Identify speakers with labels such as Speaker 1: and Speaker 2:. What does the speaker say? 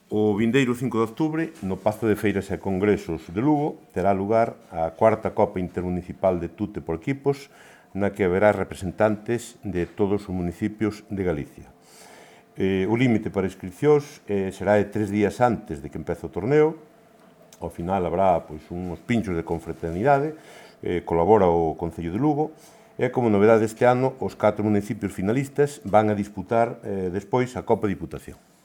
Speaker 1: O vindeiro 5 de outubro, no Pazo de Feiras e Congresos de Lugo, terá lugar a cuarta Copa Intermunicipal de Tute por equipos, na que haberá representantes de todos os municipios de Galicia. O límite para inscripcións será de 3 días antes de que empece o torneo. Ao final habrá uns pinchos de confraternidade, colabora o Concello de Lugo, e como novedade este ano, os 4 municipios finalistas van a disputar despois a Copa Diputación.